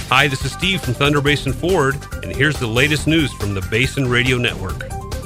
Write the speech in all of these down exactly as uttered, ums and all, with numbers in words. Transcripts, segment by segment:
Hi, this is Steve from Thunder Basin Ford, and here's the latest news from the Basin Radio Network.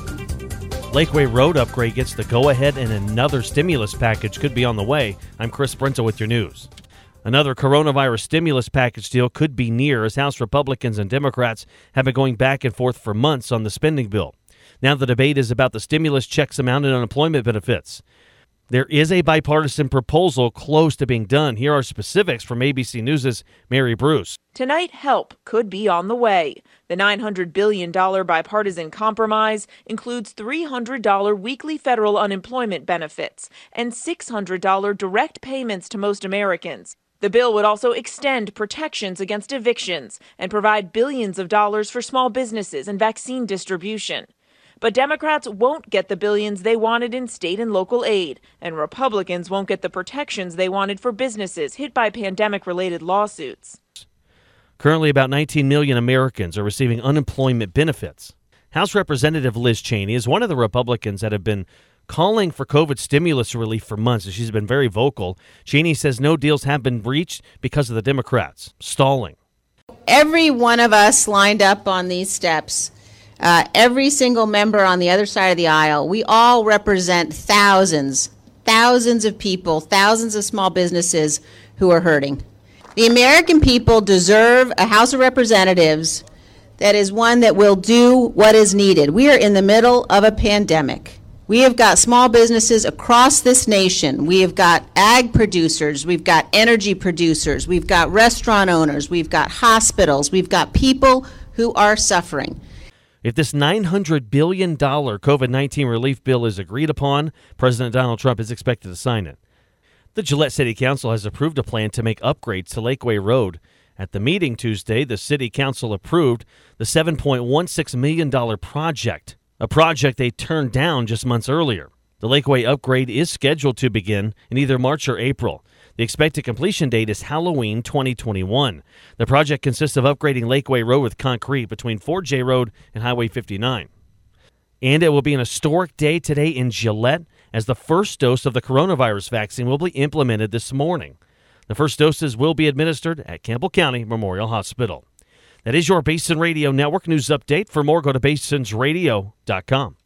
Lakeway Road upgrade gets the go-ahead and another stimulus package could be on the way. I'm Chris Brinta with your news. Another coronavirus stimulus package deal could be near as House Republicans and Democrats have been going back and forth for months on the spending bill. Now the debate is about the stimulus checks amount and unemployment benefits. There is a bipartisan proposal close to being done. Here are specifics from A B C News' Mary Bruce. Tonight, help could be on the way. The nine hundred billion dollars bipartisan compromise includes three hundred dollars weekly federal unemployment benefits and six hundred dollars direct payments to most Americans. The bill would also extend protections against evictions and provide billions of dollars for small businesses and vaccine distribution. But Democrats won't get the billions they wanted in state and local aid, and Republicans won't get the protections they wanted for businesses hit by pandemic-related lawsuits. Currently, about nineteen million Americans are receiving unemployment benefits. House Representative Liz Cheney is one of the Republicans that have been calling for COVID stimulus relief for months, and she's been very vocal. Cheney says no deals have been reached because of the Democrats stalling. Every one of us lined up on these steps, uh, every single member on the other side of the aisle, we all represent thousands, thousands of people, thousands of small businesses who are hurting. The American people deserve a House of Representatives that is one that will do what is needed. We are in the middle of a pandemic. We have got small businesses across this nation. We have got ag producers. We've got energy producers. We've got restaurant owners. We've got hospitals. We've got people who are suffering. If this nine hundred billion dollars COVID nineteen relief bill is agreed upon, President Donald Trump is expected to sign it. The Gillette City Council has approved a plan to make upgrades to Lakeway Road. At the meeting Tuesday, the City Council approved the seven point one six million dollars project, a project they turned down just months earlier. The Lakeway upgrade is scheduled to begin in either March or April. The expected completion date is Halloween twenty twenty-one. The project consists of upgrading Lakeway Road with concrete between Fort J Road and Highway fifty-nine. And it will be an historic day today in Gillette as the first dose of the coronavirus vaccine will be implemented this morning. The first doses will be administered at Campbell County Memorial Hospital. That is your Basin Radio Network news update. For more, go to basins radio dot com.